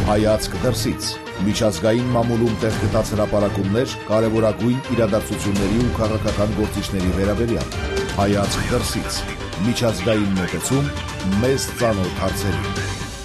Հայացք դրսից։ Միջազգային մամուլում տեղ գտած հրապարակումներ կարևորագույն իրադարձությունների ու քաղաքական գործիչների վերաբերյալ։ Հայացք դրսից։ Միջազգային մոտեցում մեզ ծանոթ հարցերին։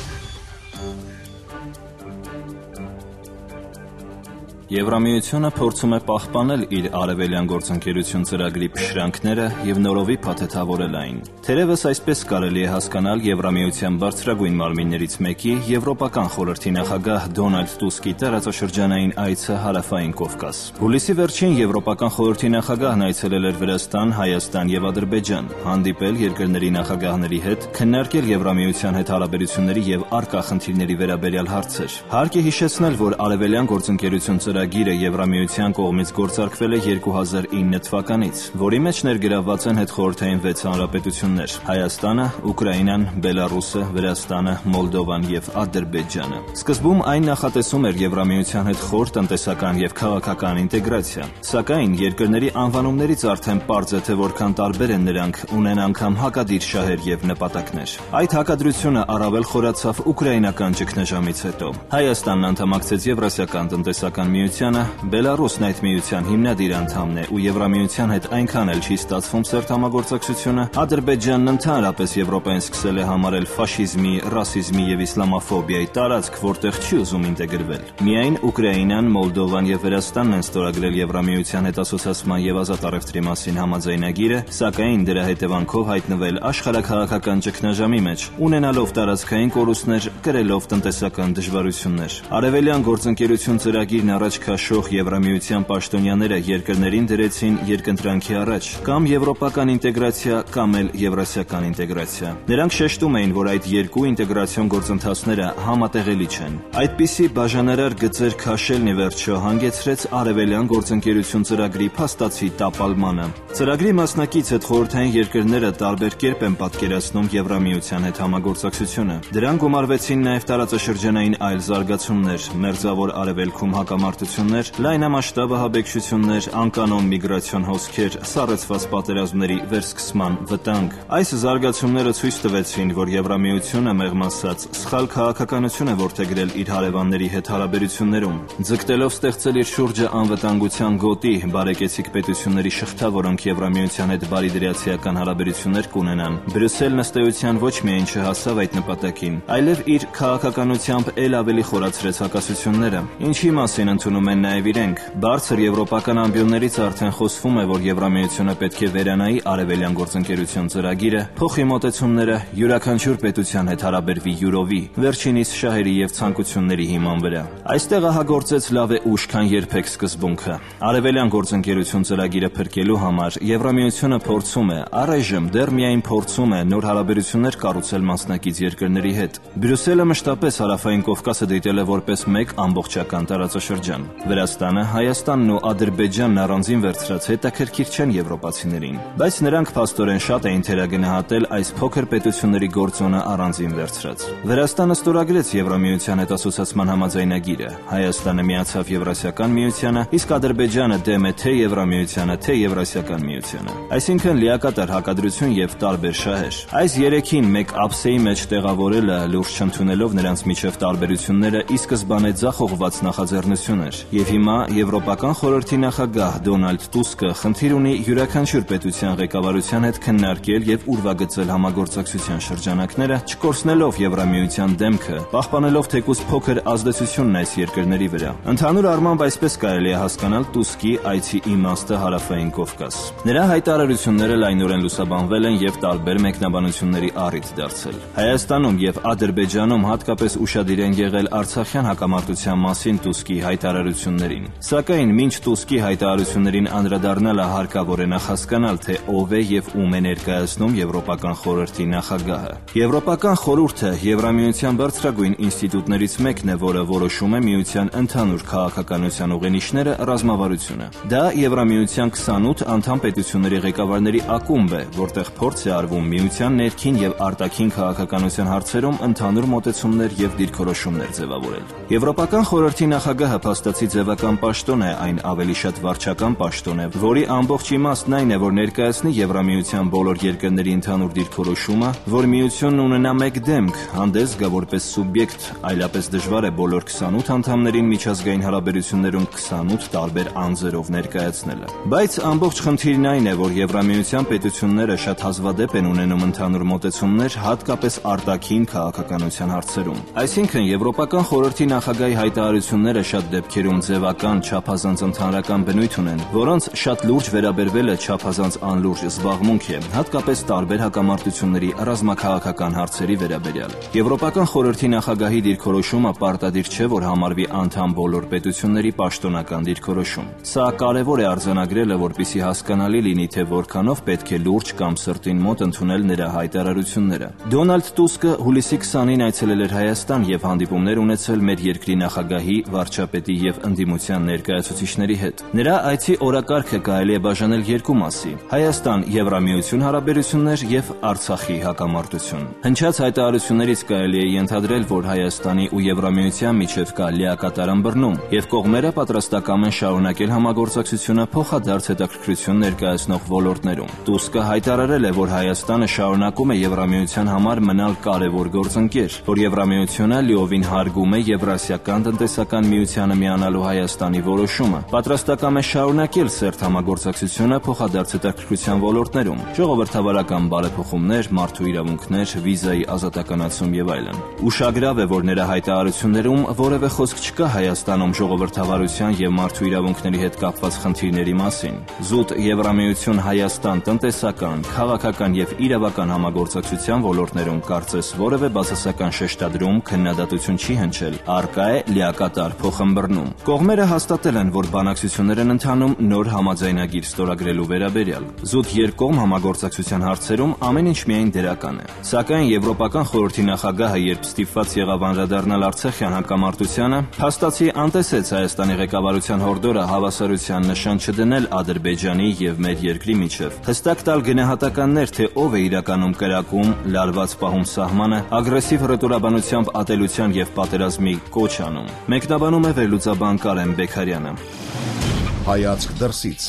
Եվրամիությունը փորձում է պահպանել իր արևելյան գործընկերություն ծրագրի փշրանքները և նորովի փաթեթավորել այն։ Թերևս այսպես կարելի է հասկանալ Եվրամիության բարձրագույն մարմիններից մեկի Եվրոպական խորհրդի նախագահ Դոնալդ Տուսկի տարածաշրջանային այցը Հարավային Կովկաս։ Հուլիսի վերջին Եվրոպական խորհրդի նախագահն այցելել էր Վրաստան, Հայաստան և Ադրբեջան, հանդիպել երկրների նախագահների հետ, քննարկել Եվրամիության հետ հարաբերությունների և առկա խնդիրների վերաբերյալ հարցեր։ Հարկ է հիշեցնել, որ արևելյան գործընկերություն ծրագիրը Եվրամիության կողմից գործարկվել է 2009 թվականից, որի մեջ ներգրավված են հետխորհրդային 6 հանրապետություններ՝ Հայաստանը, Ուկրաինան, Բելառուսը, Վրաստանը, Մոլդովան և Ադրբեջանը։ Սկզբում այն նախատեսում էր Եվրամիության հետ խոր տնտեսական և քաղաքական ինտեգրացիա, սակայն երկրների անվանումներից արդեն պարզ է, թե որքան տարբեր են նրանք, ունեն անգամ հակադիր շահեր և նպատակներ։ Այդ հակադրությունը առավել խորացավ ուկրաինական ճգնաժամից հետո։ Հայաստանն անդամակցեց Եվրասիական տնտեսական միությանը, Բելառուսն այդ միության հիմնադիր անդամն է ու Եվրամիության հետ այնքան էլ չի ստացվում սերտ համագործակցությունը, Ադրբեջանն ընդհանրապես Եվրոպային սկսել է համարել ֆաշիզմի, ռասիզմի և իսլամաֆոբիայի տարածք, որտեղ չի ուզում ինտեգրվել։ Միայն Ուկրաինան, Մոլդովան և Վրաստանն են ստորագրել Եվրամիության հետ ասոցիացման և ազատ առևտրի մասին համաձայնագիրը, սակայն դրա հետևանքով հայտնվել աշխարհաքաղաքական ճգնաժամի մեջ, ունենալով տարածքային կորուստներ, կրելով տնտեսական դժվարություններ։ Արևելյան գործընկերություն ծրագիրն առաջ քաշող Եվրամիության պաշտոնյաները երկրներին դրեցին երկընտրանքի առաջ, կամ եվրոպական ինտեգրացիա, կամ էլ եվրասիական ինտեգրացիա։ Նրանք շեշտում էին, որ այդ երկու ինտեգրացիոն գործընթացները համատեղելի չեն։ Այդպիսի բաժանարար գծեր քաշելն ի վերջո հանգեցրեց արևելյան գործընկերություն ծրագրի փաստացի տապալմանը։ Ծրագրի մասնակից հետխորհրդային երկրները տարբեր կերպ են պատկերացնում Եվրամիության հետ համագործակցությունը։ Դրան գումարվեցին նաև տարածաշրջանային այլ զարգացումներ, մերձավոր արևելքում հակամարտություններ, լայնամասշտաբ ահաբեկչություններ, անկանոն միգրացիոն հոսքեր, սառեցված պատերազմների վերսկսման վտանգ։ Այս զարգացումները ցույց տվեցին, որ Եվրամիությունը մեղմ ասած սխալ քաղաքականություն է որդեգրել իր հարևանների հետ հարաբերություններում, ձգտելով ստեղծել իր շուրջը անվտանգության գոտի, բարեկեցիկ պետությունների շղթա, որոնք Եվրամիության հետ բարիդրացիական հարաբերություններ կունենան։ Բրյուսելն ըստ էության ոչ միայն չհասավ այդ նպատակին, այլև իր քաղաքականությամբ էլ ավելի խորացրեց հակասությունները, ինչի մասին ընդունում են նաև իրենք։ Բարձր եվրոպական ամբիոններից արդեն խոսվում է, որ Եվրամիությունը պետք է վերանայի արևելյան գործընկերություն ծրագիրը, փոխի մոտեցումները, յուրաքանչյուր պետության հետ հարաբերվի յուրովի, վերջինիս շահերի և ցանկությունների հիման վրա։ Այստեղ ահագործեց լավ է ուշ, քան երբեք սկզբունքը։ Արևելյան գործընկերություն ծրագիրը փրկելու համար Եվրամիությունը փորձում է, առայժմ դեռ միայն փորձում է նոր հարաբերություններ կառուցել մասնակից երկրների հետ։ Բրյուսելը մշտապես Հարավային Կովկասը դիտել է որպես մեկ ամբողջական տարածաշրջան։ Վրաստանը, Հայաստանն ու Ադրբեջանն առանձին վերցրած հետաքրքիր չեն եվրոպացիներին, բայց նրանք փաստորեն շատ էին թերագնահատել այս փոքր պետությունների գործոնը առանձին վերցրած։ Վրաստանը ստորագրեց Եվրամիության հետ ասոցիացման համաձայնագիրը, Հայաստանը միացավ Եվրասիական միությանը, իսկ Ադրբեջանը դեմ է թե Եվրամիությանը, թե Եվրասիական միությանը։ Այսինքն լիակատար հակադրություն և տարբեր շահեր։ Այս երեքին մեկ ափսեի մեջ տեղավորելը լուրջ չընդունելով նրանց միջև տարբերությունները ի սկզբանե ձախողված նախաձեռնություն էր, և հիմա Եվրոպական խորհրդի նախագահ Դոնալդ Տուսկը խնդիր ունի յուրաքանչյուր պետության ղեկավարության հետ քննարկել և ուրվագծել համագործակցության շրջանակները, չկորցնելով Եվրամիության դեմքը, պահպանելով թեկուզ փոքր ազդեցությունն այս երկրների վրա։ Ընդհանուր առմամբ այսպես կարելի է հասկանալ Տուսկի այցի իմաստը Հարավային Կովկաս։ Նրա հայտարարությունները լայնորեն լուսաբանվել են և տարբեր մեկնաբանությունների առիթ դարձել։ Հայաստանում և Ադրբեջանում հատկապես ուշադիր են եղել արցախյան հակամարտության մասին Տուսկի հայտարարություններին։ Սակայն մինչ Տուսկի հայտարարություններին անդրադառնալը հարկավոր է նախ հասկանալ, թե ով է և ում է ներկայացնում Եվրոպական խորհրդի նախագահը։ Եվրոպական խորհուրդը Եվրամիության բարձրագույն ինստիտուտներից մեկն է, որը որոշում է միության ընդհանուր քաղաքականության ուղենիշները, ռազմավարությունը։ Դա Եվրամիության 28 անդամ պետությունների ղեկավարների ակումբ է, որտեղ փորձ է արվում միության ներքին և արտաքին քաղաքականության հարցերում ընդհանուր մոտեցումներ և դիրքորոշումներ ձևավորել։ Եվրոպական խորհրդի նախագահը հատվածի ձևական պաշտոն է, այն ավելի շատ վարչական պաշտոն է, որի ամբողջ իմաստն այն է, որ ներկայացնի Եվրամիության բոլոր երկրների ընդհանուր դիրքորոշումը, որ միությունն ունենա մեկ դեմք, հանդես գա որպես սուբյեկտ, այլապես դժվար է բոլոր 28 անդամներին միջազգային հարաբերություններում 28 տարբեր անձերով ներկայացնելը։ Բայց ամբողջ խնդիրն այն է, որ Եվրամիության պետությունները շատ հազվադեպ են ունենում ընդհանուր մոտեցումներ, հատկապես արտաքին քաղաքականության հարցերում։ Այսինքն Եվրոպական խորհրդի նախագահի հայտարարությունները շատ դեպքերում ձևական, չափազանց ընդհանրական բնույթ ունեն, որոնց շատ լուրջ վերաբերվելը չափազանց անլուրջ զբաղմունք է, հատկապես տարբեր հակամարտությունների ռազմաքաղաքական հարցերի վերաբերյալ։ Եվրոպական խորհրդի նախագահի դիրքորոշումը պարտադիր չէ, որ համարվի անդամ բոլոր պետությունների պաշտոնական դիրքորոշում։ Սա կարևոր է արձանագրելը, որպեսզի հասկանալի լինի, թե որքանով պետք է լուրջ կամ սրտին մոտ ընդունել նրա հայտարարությունները։ Դոնալդ Տուսկը հուլիսի 20-ին այցելել էր Հայաստան եւ հանդիպումներ ունեցել մեր երկրի նախագահի, վարչապետի եւ ընդդիմության ներկայացուցիչների հետ։ Նրա այցի օրակարգը կարելի է բաժանել երկու մասի՝ Հայաստան-Եվրամիություն հարաբերություններ եւ Արցախի հակամարտություն։ Հնչած հայտարարություններից կարելի է ենթադրել, որ Հայաստանի ու Եվրամիության միջև կա լիակատար ըմբռնում եւ կողմերը պատրաստակամ են շարունակել համագործակցությունը փոխադարձ հետաքրքրություն ներկայացնող ոլորտներում։ Տուսկը հայտարարել է, որ Հայաստանը շարունակում է Եվրամիության համար մնալ կարևոր գործընկեր, որ Եվրամիությունը լիովին հարգում է Եվրասիական տնտեսական միությանը միանալու Հայաստանի որոշումը, պատրաստակամ է շարունակել սերտ համագործակցությունը փոխադարձ հետաքրքրության ոլորտներում՝ ժողովրդավարական բարեփոխումներ, մարդու իրավունքներ, վիզայի ազատականացում եւ այլն։ Ուշագրավ է, որ նրա հայտարարություններում որևէ խոսք չկա Հայաստանում ժողովրդավարության եւ մարդու իրավունքների հետ կապված խնդիրների մասին։ Զուտ Եվրամիություն-Հայաստան տնտեսական, քաղաքական եւ իրավական համագործակցության ոլորտներում կարծես որևէ բացասական շեշտադրում, քննադատություն չի հնչել, առկա է լիակատար փոխըմբռնում։ Կողմերը հաստատել են, որ բանակցություններ են ընթանում նոր համաձայնագիր ստորագրելու վերաբերյալ։ Զուտ երկկողմ համագործակցության հարցերում ամեն ինչ միայն դրական է։ Սակայն Եվրոպական խորհրդի նախագահը, երբ ստիպված եղավ անդրադառնալ Արցախյան հակամարտությանը, փաստացի անտեսեց Հայաստանի ղեկավարության հորդորը հավասարության նշան չդնել Ադրբեջանի եւ մեր երկրի միջև, հստակ տալ գնահատականներ, թե ով է իրականում կրակում, լարված պահում սահմանը, ագրեսիվ հռետորաբանությամբ ատելության եւ պատերազմի կոչ անում։ Մեկնաբանում է վերլուծաբան Կարեն Բեքարյանը։ Հայացք դրսից։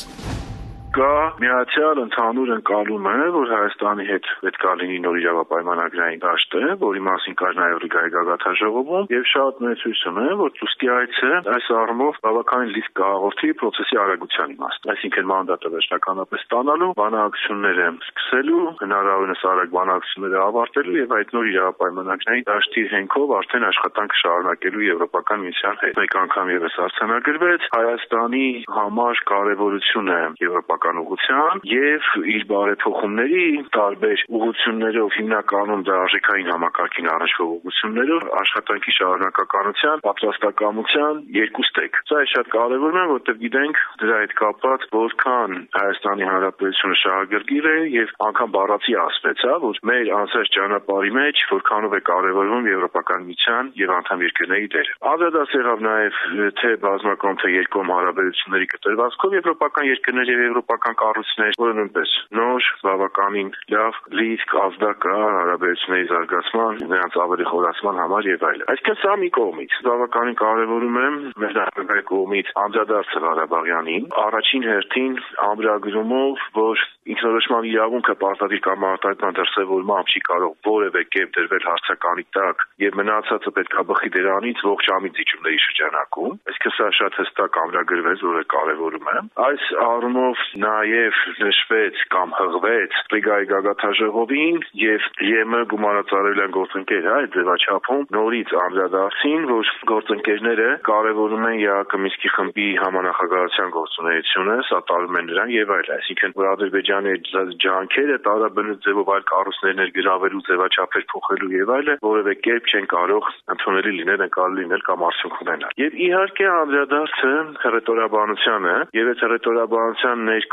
Կա միացյալ ընդհանուր ընկալումը, որ Հայաստանի հետ պետք է լինի նոր իրավապայմանագրային դաշտ, որի մասին կար նաև Ռիգայի գագաթնաժողովում, եւ շատ մեծ հույս ունեմ, որ Տուսկի այցը այս առումով բավականին լիք կհաղորդի process-ի արագության իմաստ։ Այսինքն մանդատը վերջնականապես ստանալու, բանակցությունները սկսելու, հնարավորինս արագ բանակցությունները ավարտելու եւ այդ նոր իրավապայմանագրային դաշտի հենքով արդեն աշխատանք շարունակելու Եվրոպական միության հետ։ Մեկ անգամ եւս արձանագրվեց Հայաստանի համար կարեւորությունը եվրոպական ուղղության եւ իր բարեփոխումների տարբեր ուղղություններով, հիմնականում դա արժեքային համակարգին առնչվող ուղղություններով աշխատանքի շարունակականության, պատրաստակամության երկու ստեկ։ Սա շատ կարևոր է, որտեղ գիտենք դրա հետ կապված որքան Հայաստանի Հանրապետությունը շահագրգիռ է եւ անգամ բառացի ասվեց, որ մեր անցած ճանապարհի մեջ որքանով է կարևորվում Եվրոպական միության եւ անդամ երկրների դերը։ Անդրադարձ եղավ նաեւ թե բազմակողմ թե երկկողմ հարաբերությունների կտրվածքով եվրոպական երկրներ եւ եվրոպական կառույցներ, որը նույնպես նոր, բավականին լավ լիցք ազդակա հարաբերությունների զարգացման, նրանց ավելի խորացման համար եւ այլն։ Այսինքն սա մի կողմից բավականին կարևորում եմ մեր նախագահի կողմից անդրադարձը Ղարաբաղյանին, առաջին հերթին ամրագրումով, որ ինքնորոշման իրավունքը պարտադիր կամ արտահայտման դրսևորմամբ չի կարող որևէ կերպ դրվել հարցականի տակ եւ մնացածը պետք է բխի դրանից ողջ ամիջ զիջումների շրջանակում։ Այսինքն սա շատ հստակ ամրագրվեց, որը կարևորում եմ։ Այս առումով նաեւ նշվեց կամ հղվեց Ռիգայի գագաթնաժողովին եւ ԵՄ գումարածարավյան գործընկեր այդ ձևաչափում նորից անդրադարձին, որ գործընկերները կարևորում են ԵԱՀԿ Մինսկի խմբի համանախագահության գործունեությունը, սատարում են նրան եւ այլն։ Այսինքն որ Ադրբեջանի ջանքերը տարաբնույթ ձևով այլ կառույցներ ներգրավելու, ձևաչափեր փոխելու եւ այլն որևէ կերպ չեն կարող ընդունելի լինել, նկարելի լինել կամ արդյունք ունենալ։ Եվ իհարկե անդրադարձը հռետորաբանությանը եւ այդ հռետորաբանության ներքո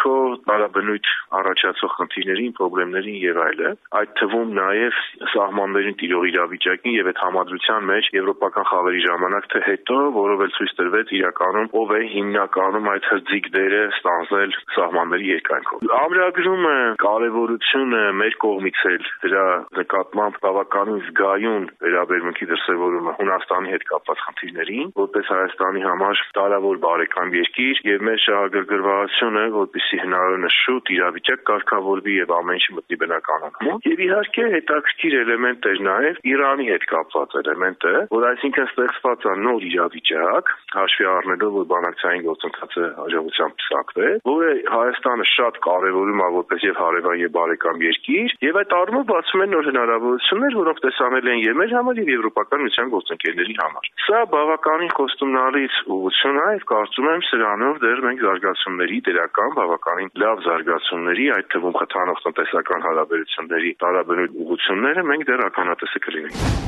ներքո տարաբնույթ առաջացող խնդիրներին, խնդիրներին եւ այլը, այդ թվում նաեւ սահմաններին տիրող իրավիճակին եւ այդ համադրության մեջ եվրոպական խաղերի ժամանակ թե հետո, որով էլ ցույց տրվեց իրականում ով է հիմնականում այդ հրձիկ դերը ստանձնել սահմանների երկայնքով։ Ամրագրումը կարևորությունը մեր կողմից էլ դրա նկատմամբ բավականին զգայուն վերաբերմունքի դրսևորումը Հունաստանի հետ կապված խնդիրներին, որպես Հայաստանի համար տարավոր բարեկամ երկիր եւ մեր շահագրգռվածությունը, որպեսզի հնարավորինս շուտ իրավիճակ կարգավորվի եւ ամեն ինչ մտնի բնականոն։ Եվ իհարկե հետաքրքիր էլեմենտ էր նաեւ Իրանի հետ կապված էլեմենտը, որ այսինքն ստեղծված է նոր իրավիճակ, հաշվի առնելով որ բանակցային գործընթացը հաջողությամբ փսակվեց, որը Հայաստանը շատ կարևորում է որպես եւ հարևան եւ բարեկամ երկիր, եւ այդ առումով բացում են նոր հնարավորություններ, որոնք տեսանելի են եւ մեր համար եւ եվրոպական միության գործընկերների համար։ Սա բավականին կոստումնալից ուղղություն է եւ կարծում եմ սրանով դեռ մենք զարգացումների դրական բավականին լավ զարգացումների, այդ թվում խթանող տնտեսական հարաբերությունների տարաբնույթ ուղղությունները մենք դեռ ականատեսը կլինենք։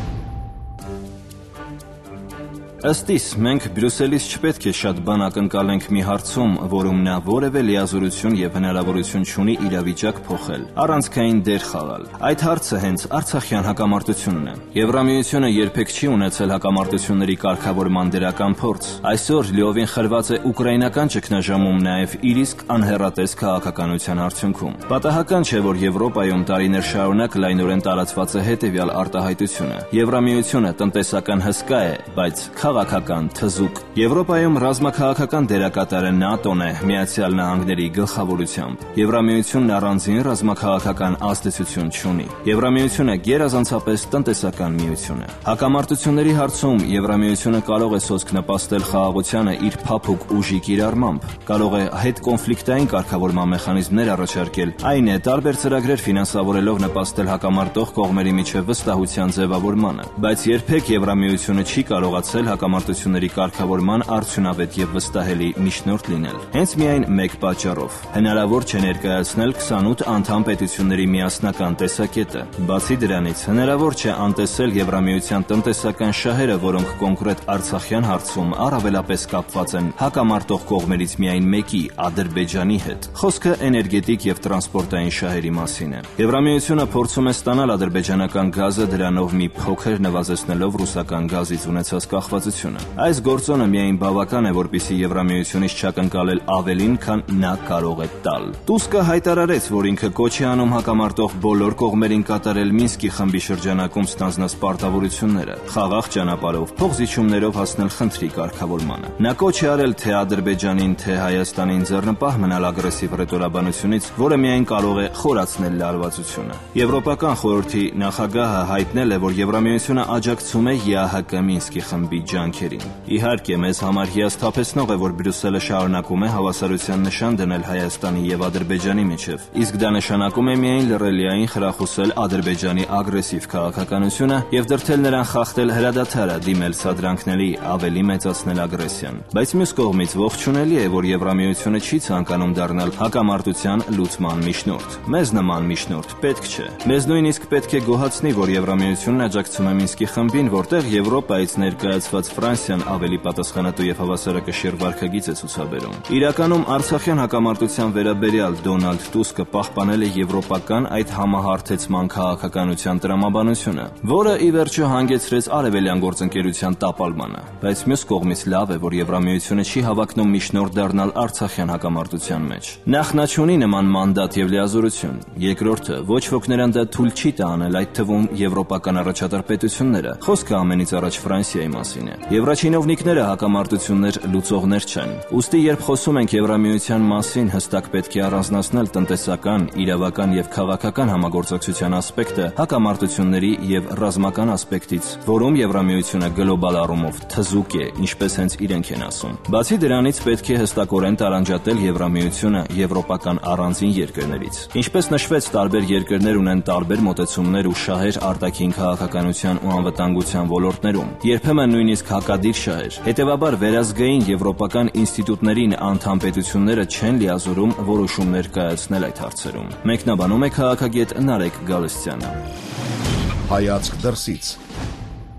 Ըստ իս, մենք Բրյուսելից չպետք է շատ բան ակնկալենք մի հարցում, որում նա որևէ լիազորություն եւ հնարավորություն չունի իրավիճակ փոխել, առանցքային դեր խաղալ։ Այդ հարցը հենց Արցախյան հակամարտությունն է։ Եվրամիությունը երբեք չի ունեցել հակամարտությունների կարգավորման դրական փորձ։ Այսօր լիովին խրված է ուկրաինական ճգնաժամում նաեւ իր իսկ անհեռատես քաղաքականության արդյունքում։ Պատահական չէ, որ Եվրոպայում տարիներ շարունակ լայնորեն տարածված է հետեւյալ արտահայտությունը. Եվրամիությունը տնտեսական հսկա է, բայց քաղաքական թզուկ։ Եվրոպայում ռազմաքաղաքական դերակատարը ՆԱՏՕ-ն է Միացյալ Նահանգների գլխավորությամբ։ Եվրամիությունն առանձին ռազմաքաղաքական ազդեցություն չունի։ Եվրամիությունը գերազանցապես տնտեսական միություն է։ Հակամարտությունների հարցում Եվրամիությունը կարող է սոսկ նպաստել խաղաղությանը իր փափուկ ուժի կիրառմամբ, կարող է հետկոնֆլիկտային կարգավորման մեխանիզմներ առաջարկել, այն է տարբեր ծրագրեր ֆինանսավորելով նպաստել հակամարտող կողմերի միջև վստահության ձևավորմանը, բայց երբեք Եվրամիությունը չի կարողացել հակամարտությունների կարգավորման արդյունավետ եւ վստահելի միջնորդ լինել։ Հենց միայն մեկ պատճառով. հնարավոր չէ ներկայացնել 28 անդամ պետությունների միասնական տեսակետը։ Բացի դրանից, հնարավոր չէ անտեսել Եվրամիության տնտեսական շահերը, որոնք կոնկրետ Արցախյան հարցում առավելապես կապված են հակամարտող կողմերից միայն մեկի՝ Ադրբեջանի հետ։ Խոսքը էներգետիկ եւ տրանսպորտային շահերի մասին է։ Եվրամիությունը փորձում է ստանալ ադրբեջանական գազը, դրանով մի փոքր նվազեցնելով ռուսական գազից ունեցած կախվածությունը։ Այս գործոնը միայն բավական է, որպեսզի Եվրամիությունից չակնկալել ավելին, քան նա կարող է տալ։ Տուսկը հայտարարեց, որ ինքը կոչ է անում հակամարտող բոլոր կողմերին կատարել Մինսկի խմբի շրջանակում ստանձնած պարտավորությունները, խաղաղ ճանապարհով, փոխզիջումներով հասնել խնդրի կարգավորմանը։ Նա կոչ է արել թե Ադրբեջանին, թե Հայաստանին ձեռնպահ մնալ ագրեսիվ ռետորաբանությունից, որը միայն կարող է խորացնել լարվածությունը։ Եվրոպական խորհրդի նախագահը հայտնել է, որ Եվրամիությունը աջակցում է ԵԱՀԿ Մինսկի խմբի ջանքերին։ Իհարկե, մեզ համար հիասթափեցնող է, որ Բրյուսելը շարունակում է հավասարության նշան դնել Հայաստանի եւ Ադրբեջանի միջև, իսկ դա նշանակում է միայն լռելիային խրախուսել Ադրբեջանի ագրեսիվ քաղաքականությունը եւ դրդել նրան խախտել հրադադարը, դիմել սադրանքների, ավելի մեծացնել ագրեսիան։ Բայց մյուս կողմից ողջունելի է, որ Եվրամիությունը չի ցանկանում դառնալ հակամարտության լուծման միջնորդ։ Մեզ նման միջնորդ պետք չէ։ Մեզ նույնիսկ պետք է գոհացնի, որ Եվրամիությունն աջակցում է Մինսկի խմբին, որտեղ Եվրոպայից ներկայացված Ֆրանսիան ավելի պատասխանատու եւ հավասարակշիռ վարքագիծ է ցուցաբերում։ Իրականում Արցախյան հակամարտության վերաբերյալ Դոնալդ Տուսկը պահպանել է եվրոպական այդ համահարթեցման քաղաքականության տրամաբանությունը, որը ի վերջո հանգեցրեց արևելյան գործընկերության տապալմանը։ Բայց մյուս կողմից լավ է, որ Եվրամիությունը չի հավակնում միջնորդ դառնալ Արցախյան հակամարտության մեջ։ Նախ նա չունի նման մանդատ եւ լիազորություն։ Երկրորդը, ոչ ոք նրան դա թույլ չի տա անել, այդ թվում եվրոպական առաջատար պետությունները։ Խոսքը ամենից առաջ Ֆրանսիայի մասին է։ Եվրաչինովնիկները հակամարտություններ լուծողներ չեն։ Ուստի երբ խոսում ենք Եվրամիության մասին, հստակ պետք է առանձնացնել տնտեսական, իրավական եւ քաղաքական համագործակցության ասպեկտը հակամարտությունների եւ ռազմական ասպեկտից, որում Եվրամիությունը գլոբալ առումով թզուկ է, ինչպես հենց իրենք են ասում։ Բացի դրանից պետք է հստակորեն տարանջատել Եվրամիությունը եվրոպական առանձին երկրներից։ Ինչպես նշվեց, տարբեր երկրներ ունեն տարբեր մոտեցումներ ու շահեր արտաքին քաղաքականության ու անվտանգության ոլորտներում, երբեմն նույնիսկ հակադիր շահեր։ Հետևաբար վերազգային եվրոպական ինստիտուտներին անդամ պետությունները չեն լիազորում որոշումներ կայացնել այդ հարցերում։ Մեկնաբանում է քաղաքագետ Նարեկ Գալստյանը։ Հայացք դրսից։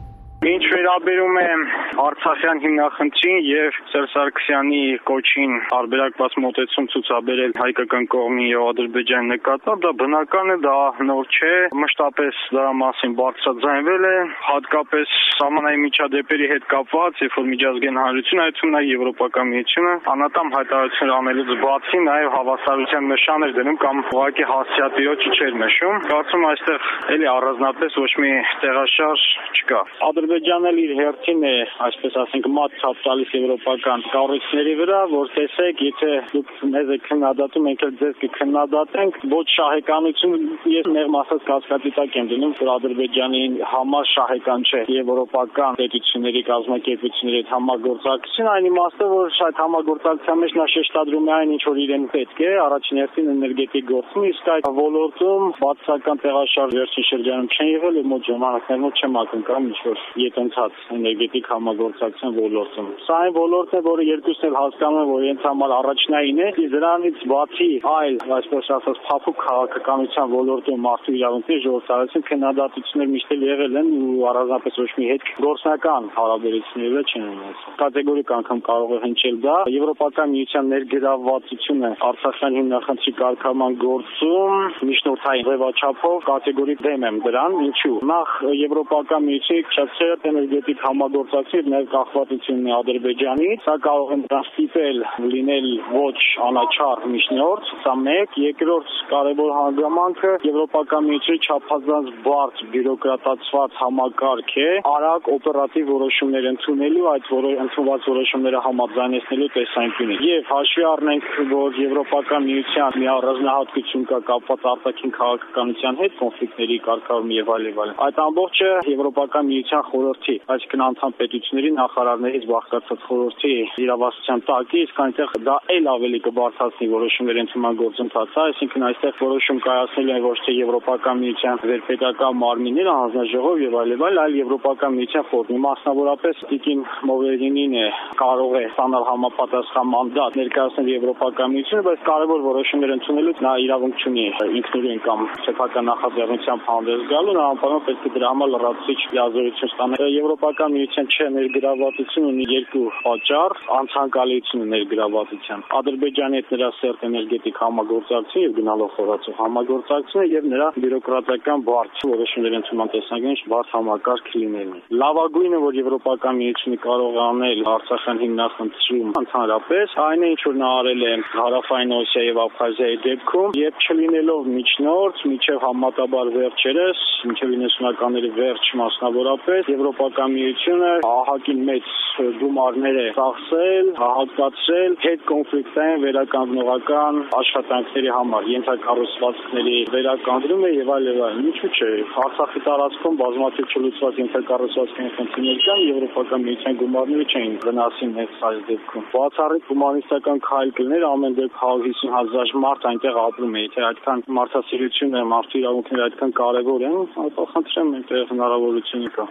Ինչ վերաբերում է Արցախյան հիմնախնդրին եւ Սերժ Սարգսյանի կոչին տարբերակված մոտեցում ցուցաբերել հայկական կողմին եւ Ադրբեջանի նկատմամբ, դա բնական է, դա նոր չէ, մշտապես դրա մասին բարձրաձայնվել է, հատկապես սահմանային միջադեպերի հետ կապված, երբ որ միջազգային հանրությունը, այդտեղ նաեւ Եվրոպական միությունը անատամ հայտարարություններ անելուց բացի նաեւ հավասարության նշան էր դնում կամ ուղղակի հասցեատիրոջը չէր նշում։ Կարծում այստեղ էլի առանձնապես ոչ մի տեղաշարժ չկա։ Ադրբեջանն էլ իր հերթին է, այսպես ասենք, մատ ցած տալիս եվրոպական կառույցների վրա, որ տեսեք, եթե դուք մեզ եք քննադատում, մենք էլ ձեզ կքննադատենք, ոչ շահեկանություն, ես մեղմ ասած կասկածի տակ եմ դնում, որ Ադրբեջանի համար շահեկան չէ եվրոպական պետությունների կազմակերպությունների հետ համագործակցություն, այն իմաստով, որ այդ համագործակցության մեջ նա շեշտադրում է այն, ինչ որ իրեն պետք է, առաջին հերթին էներգետիկ գործում, իսկ այդ ոլորտում բացասական տեղաշարժ վերջին շրջանում չեն եղել ու մոտ ժամանակներում չեմ ակնկալում ինչ-որ ետընթաց էներգետիկ համագործակցության ոլորտում։ Սա այն ոլորտն է, որը երկուսն էլ հասկանում են, որ իրենց համար առաջնային է, իսկ դրանից բացի այլ, այսպես ասած, փափուկ քաղաքականության ոլորտում մարդու իրավունքների ժողովրդարացին քննադատություններ միշտ էլ եղել են ու առանձնապես ոչ մի հետ գործնական հարաբերությունների վրա չեն ունեցել։ Կատեգորիկ անգամ կարող է հնչել դա Եվրոպական միության ներգրավվածությունը Արցախյան հիմնախնդրի կարգավորման գործում միջնորդային ձևաչափով կատեգորիկ դեմ եմ դրան։ Ինչու՞։ Նախ Եվրոպական միությունը չափսերտ էներգետիկ համագործակցություն եւ կախվածությունն է Ադրբեջանից, սա կարող է դրան ստիպել լինել ոչ անաչառ միջնորդ, սա մեկ, երկրորդ կարևոր հանգամանքը Եվրոպական միությունի չափազանց բարդ բյուրոկրատացված համակարգ է, արագ օպերատիվ որոշումներ ընդունելու, այդ ընդունված որոշումները համաձայնեցնելու տեսանկյունից։ Եվ հաշվի առնենք, որ Եվրոպական միության մի առանձնահատկություն կա կապված արտաքին քաղաքականության հետ, կոնֆլիկտների կարգավորում եւ այլն։ Այդ ամբողջը Եվրոպական միության խորհրդի, այսինքն անդամ պետությունների նախարարներից բաղկացած խորհրդի իրավասության տակ է, իսկ այնտեղ դա էլ ավելի կբարձրացնի որոշումների ընդունման գործընթացը, այսինքն այստեղ որոշում կայացնելու են ոչ թե Եվրոպական միության վերպետական մարմինները, հանձնաժողով եւ այլն, այլ Եվրոպական միության խորհուրդ։ Մասնավորապես Տիկին Մովերինին է կարող է ստանալ համապատասխան մանդատ ներկայացնել Եվրոպական միությունը, բայց կարևոր որոշումներ ընդունելու նա իրավունք չունի ինքնուրույն կամ սեփական նախաձեռնությամբ հանդես գալու, նա անպայման պետք է դրա համար լրացուցիչ լիազորություն ստանալ։ Եվրոպական միության չներգրավվածությունը ունի երկու պատճառ, անցանկալիություն ներգրավվածության։ Ադրբեջանի հետ նրա սերտ էներգետիկ համագործակցություն եւ գնալով խորացող համագործակցությունը եւ նրա բյուրոկրատական բարդ որոշումների ընդունման տեսանկյունից բարդ համակարգ լինելն է։ Լավագույնը, որ Եվրոպական միությունը կարող է անել Արցախյան հիմնախնդրում ընդհանրապես, այն է, ինչ որ նա արել է Հարավային Օսիայի եւ Աբխազիայի դեպքում, եւ չլինելով միջնորդ, միջև համատաբար վերջերս, մինչև 90-ականների վերջ մասնավորապես, Եվրոպական միությունը ահագին մեծ գումարներ է ծախսել, հատկացրել հետ կոնֆլիկտային վերականգնողական աշխատանքների համար, ենթակառուցվածքների վերականգնումը եւ այլն։ Ինչու՞ չէ, Արցախի տարածքում բազմաթիվ չլուծված ենթակառուցվածքային խնդիրներ կան, Եվրոպական միության գումարները չէին վնասին մեծ այս դեպքում։ Բացառիկ հումանիստական քայլ կլներ, ամեն դեպքում 150,000 մարդ այնտեղ ապրում է, եթե այդքան մարդասիրությունը, մարդու իրավունքները այդքան կարեւոր են, ապա խնդրեմ այնտեղ հնարավորություն կա։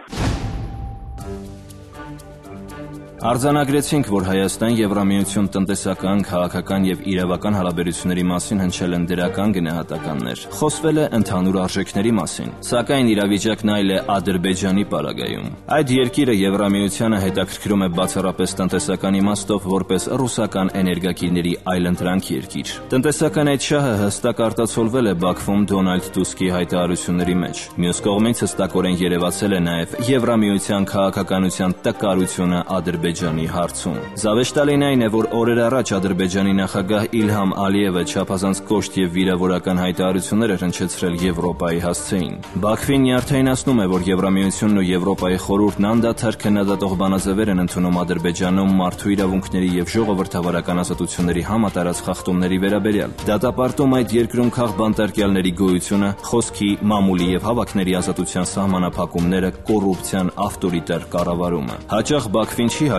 Արձանագրեցինք, որ Հայաստան Եվրամիություն տնտեսական, քաղաքական եւ իրավական հարաբերությունների մասին հնչել են դրական գնահատականներ։ Խոսվել է ընդհանուր արժեքների մասին, սակայն իրավիճակն այլ է Ադրբեջանի պարագայում։ Այդ երկիրը Եվրամիությանը հետաքրքրում է բացառապես տնտեսական իմաստով, որպես ռուսական էներգակիրների այլընտրանք երկիր։ Տնտեսական այդ շահը հստակ արտացոլվել է Բաքվում Դոնալդ Տուսկի հայտարարությունների մեջ։ Մյուս կողմից հստակորեն երևացել է նաեւ Եվրամիության քաղաքականության տկարությունը Ադրբեջանի հարցում։ Զավեշտալին այն է, որ օրեր առաջ Ադրբեջանի նախագահ Իլհամ Ալիևը չափազանց կոշտ եւ վիրավորական հայտարարություններ էր հնչեցրել Եվրոպայի հասցեին։ Բաքվին նյարդայնացնում է, որ Եվրամիությունն ու Եվրոպայի խորհուրդն անդադար քննադատող բանաձևեր են ընդունում Ադրբեջանում մարդու իրավունքների եւ ժողովրդավարական ազատությունների համատարած խախտումների վերաբերյալ։ Դատապարտում այդ երկրում քաղբանտարկյալների գոյությունը, խոսքի, մամուլի եւ հավաքների ազատության սահմանափակումները, կոռուպցիան, ավտորիտար կառավարումը։ Հաճախ Բաքվին չի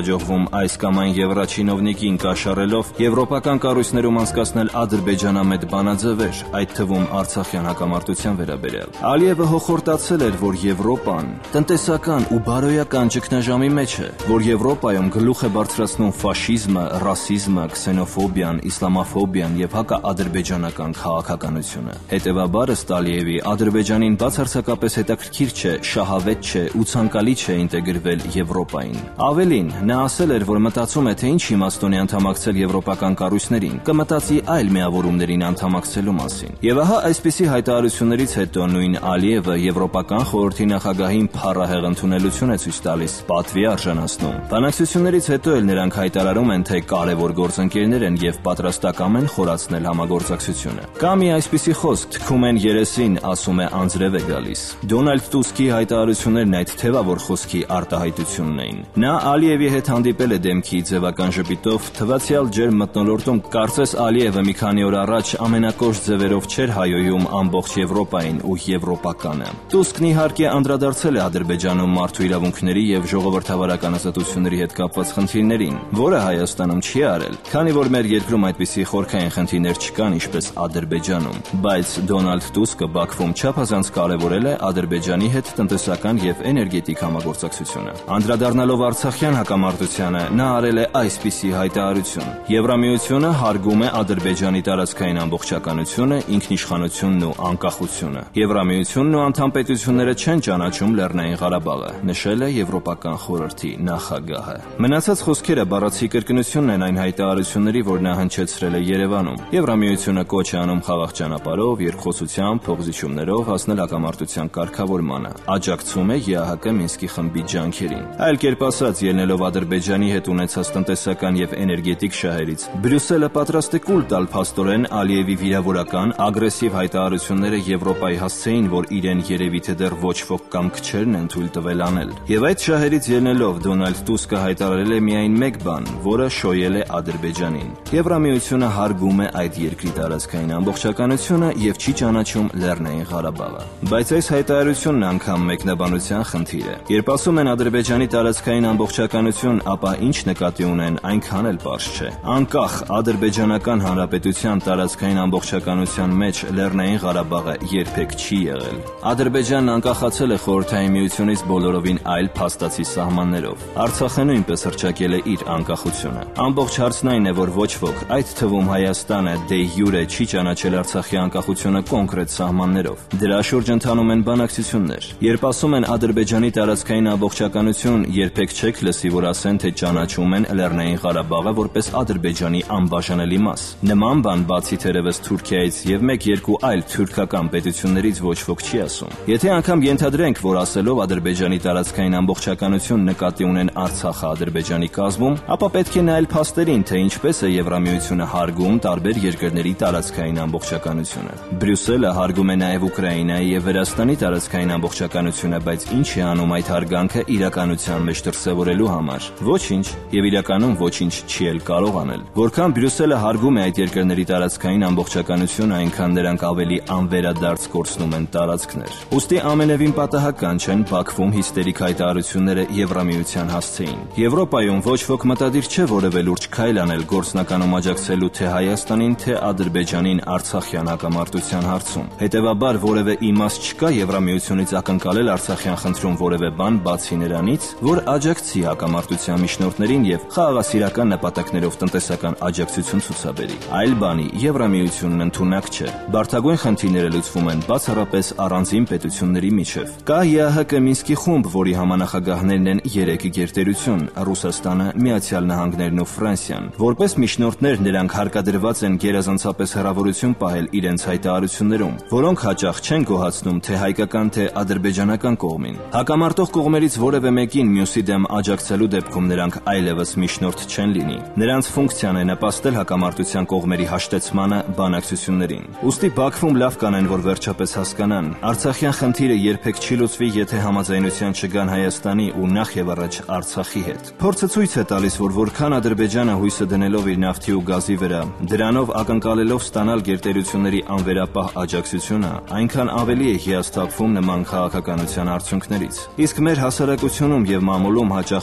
հաջողվում այս կամ այն եվրաչինովնիկին կաշառելով եվրոպական կառույցներում անցկացնել ադրբեջանամետ բանաձևեր, այդ թվում արցախյան հակամարտության վերաբերյալ։ Ալիևը հոխորտացել էր, որ Եվրոպան տնտեսական ու բարոյական ճգնաժամի մեջ է, որ Եվրոպայում գլուխ է բարձրացնում ֆաշիզմը, ռասիզմը, քսենոֆոբիան, իսլամաֆոբիան եւ հակաադրբեջանական քաղաքականությունը։ Հետևաբար, ըստ Ալիևի, Ադրբեջանին բացարձակապես հետաքրքիր չէ, շահավետ չէ ու ցանկալի չէ ինտեգրվել Եվրոպային։ Ավելին, նա ասել էր, որ մտածում է, թե ինչ իմաստուն է անդամակցել եվրոպական կառույցներին, կմտածի այլ միավորումներին անդամակցելու մասին։ Եվ ահա այսպիսի հայտարարություններից հետո նույն Ալիևը Եվրոպական խորհրդի նախագահին փառահեղ ընդունելություն է ցույց տալիս, պատվի արժանացնում։ Բանակցություններից հետո էլ նրանք հայտարարում են, թե կարևոր գործընկերներ են եւ պատրաստակամ են խորացնել համագործակցությունը։ Կա մի այսպիսի խոսք, թքում են երեսին, ասում է անձրև է գալիս։ Դոնալդ Տուսկի հայտարարություններն այդ թևավոր խոսքի արտահայտությունն էին։ Նա Ալիևի հետ հանդիպել է դեմքի ձևական ժպիտով, թվացյալ ջերմ մթնոլորտում կարծես Ալիևը մի քանի օր առաջ ամենակոշտ ձևերով չէր հայոյում ամբողջ Եվրոպային ու եվրոպականը։ Տուսկն իհարկե անդրադարձել է Ադրբեջանում մարդու իրավունքների եւ ժողովրդավարական ազատությունների հետ կապված խնդիրներին, որը Հայաստանում չի արել, քանի որ մեր երկրում այդպիսի խորքային խնդիրներ չկան, ինչպես Ադրբեջանում, բայց Դոնալդ Տուսկը Բաքվում չափազանց կարևորել է Ադրբեջանի հետ տնտեսական եւ էներգետիկ համագործակցությունը։ Անդրադառնալով Արցախյան հակամարտությանը, նա արել է այսպիսի հայտարարություն. Եվրամիությունը հարգում է Ադրբեջանի տարածքային ամբողջականությունը, ինքնիշխանությունն ու անկախությունը։ Եվրամիությունն ու անդամ պետությունները չեն ճանաչում Լեռնային Ղարաբաղը, նշել է Եվրոպական խորհրդի նախագահը։ Մնացած խոսքերը բառացի կրկնությունն են այն հայտարարությունների, որ նա հնչեցրել է Երևանում։ Եվրամիությունը կոչ է անում խաղաղ ճանապարհով, երկխոսությամբ, փոխզիջումներով հասնել հակամարտության կարգավորմանը։ Աջակցում է ԵԱՀԿ Մինսկի խմբի ջանքերին։ Այլ կերպ ասած, ելնելով Ադրբեջանի հետ ունեցած տնտեսական եւ էներգետիկ շահերից, Բրյուսելը պատրաստ է կուլ տալ փաստորեն Ալիևի վիրավորական, ագրեսիվ հայտարարությունները Եվրոպայի հասցեին, որ իրեն երևի թե դեռ ոչ ոք կամ քչերն են թույլ տվել անել։ Եվ այդ շահերից ելնելով Դոնալդ Տուսկը հայտարարել է միայն մեկ բան, որը շոյել է Ադրբեջանին։ Եվրամիությունը հարգում է այդ երկրի տարածքային ամբողջականությունը եւ չի ճանաչում Լեռնային Ղարաբաղը։ Բայց այս հայտարարությունն անգամ մեկնաբանության խնդիր է։ Երբ ասում են Ադրբեջանի տարածքային ամբողջականություն, ապա ինչ նկատի ունեն, այնքան էլ պարզ չէ։ Անկախ Ադրբեջանական Հանրապետության տարածքային ամբողջականության մեջ Լեռնային Ղարաբաղը երբեք չի եղել։ Ադրբեջանն անկախացել է Խորհրդային Միությունից բոլորովին այլ փաստացի սահմաններով։ Արցախը նույնպես հռչակել է իր անկախությունը։ Ամբողջ հարցն այն է, որ ոչ ոք, այդ թվում Հայաստանը, դե յուրե չի ճանաչել Արցախի անկախությունը կոնկրետ սահմաններով։ Դրա շուրջ ընթանում են բանակցություններ։ Երբ ասում են Ադրբեջանի տարածքային ամբողջականություն, երբեք չեք լսի, որ ասեն, թե ճանաչում են Լեռնային Ղարաբաղը որպես Ադրբեջանի անբաժանելի մաս։ Նման բան բացի թերևս Թուրքիայից եւ 1-2 այլ թուրքական պետություններից ոչ ոք չի ասում։ Եթե անգամ ենթադրենք, որ ասելով Ադրբեջանի տարածքային ամբողջականություն նկատի ունեն Արցախը Ադրբեջանի կազմում, ապա պետք է նայել փաստերին, թե ինչպես է Եվրամիությունը հարգում տարբեր երկրների տարածքային ամբողջականությունը։ Բրյուսելը հարգում է նաեւ Ուկրաինայի եւ Վրաստանի տարածքային ամբողջականությունը, բայց ինչ է անում այդ հարգանքը իրականության մեջ դրսևորելու համար։ Ոչինչ, եւ իրականում ոչինչ չի էլ կարող անել։ Որքան Բրյուսելը հարգում է այդ երկրների տարածքային ամբողջականությունը, այնքան նրանք ավելի անվերադարձ կորցնում են տարածքներ։ Ուստի ամենևին պատահական չեն Բաքվում հիստերիկ հայտարարությունները Եվրամիության հասցեին։ Եվրոպայում ոչ ոք մտադիր չէ որևէ լուրջ քայլ անել գործնականում աջակցելու թե Հայաստանին, թե Ադրբեջանին Արցախյան հակամարտության հարցում։ Հետևաբար որևէ իմաստ չկա Եվրամիությունից ակնկալել Արցախյան խնդրում որևէ բան բացի նրանից, որ աջակցի հակամարտության միջնորդներին եւ խաղաղասիրական նպատակներով տնտեսական աջակցություն ցուցաբերի։ Այլ բանի Եվրամիությունն ընդունակ չէ։ Բարդագույն խնդիրները լուծվում են բացառապես առանձին պետությունների միջև։ Կա ԵԱՀԿ Մինսկի խումբ, որի համանախագահներն են 3 գերտերություն՝ Ռուսաստանը, Միացյալ Նահանգներն ու Ֆրանսիան։ Որպես միջնորդներ նրանք հարկադրված են գերազանցապես հեռավորություն պահել իրենց հայտարարություններում, որոնք հաճախ չեն գոհացնում թե հայկական, թե ադրբեջանական կողմին։ Հակամարտող կողմերից որևէ մեկին մյուսի դեմ աջակցելու դեպքում նրանք այլևս միջնորդ չեն լինի։ Նրանց ֆունկցիան է նպաստել հակամարտության կողմերի հաշտեցմանը բանակցություններին։ Ուստի Բաքվում լավ կանեն, որ վերջապես հասկանան, Արցախյան խնդիրը երբեք չի լուծվի, եթե համաձայնության չգան Հայաստանի ու նախ եւ առաջ Արցախի հետ։ Փորձը ցույց է տալիս, որ որքան Ադրբեջանը հույսը դնելով իր նավթի ու գազի վրա, դրանով ակնկալելով ստանալ գերտերությունների անվերապահ աջակցությունը, այնքան ավելի է հիասթափվում նման քաղաքականության արդյունքներից։ Իսկ մեր հասարակությունում եւ մամուլում հաճախ ուռճած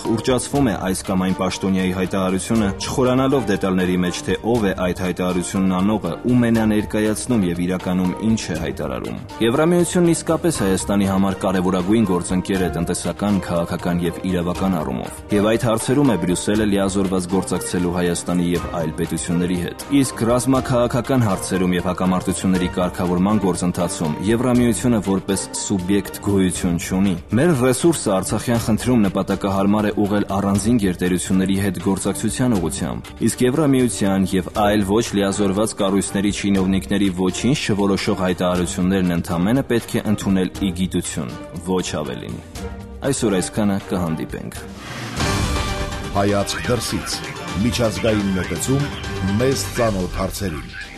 բացվում է այս կամ այն պաշտոնյայի հայտարարությունը, չխորանալով դետալների մեջ, թե ով է այդ հայտարարությունն անողը, ում են ներկայացնում եւ իրականում ինչ է հայտարարում։ Եվրամիությունն իսկապես Հայաստանի համար կարևորագույն գործընկեր է տնտեսական, քաղաքական եւ իրավական առումով, եւ այդ հարցերում է Բրյուսելը լիազորված գործակցելու Հայաստանի եւ այլ պետությունների հետ։ Իսկ ռազմաքաղաքական հարցերում եւ հակամարտությունների կարգավորման գործընթացում Եվրամիությունը որպես սուբյեկտ գոյություն չունի։ Մեր ռեսուրսը Արցախյան խնդրում նպատակահարմար է ուղղել առանձին գերտերությունների հետ գործակցության ուղղությամբ, իսկ Եվրամիության եւ այլ ոչ լիազորված կառույցների չինովնիկների ոչինչ չորոշող հայտարարություններն ընդամենը պետք է ընդունել ի գիտություն, ոչ ավելին։ Այսօր այսքանը, կհանդիպենք։ Հայացք դրսից, միջազգային մոտեցում մեզ ծանոթ հարցերին։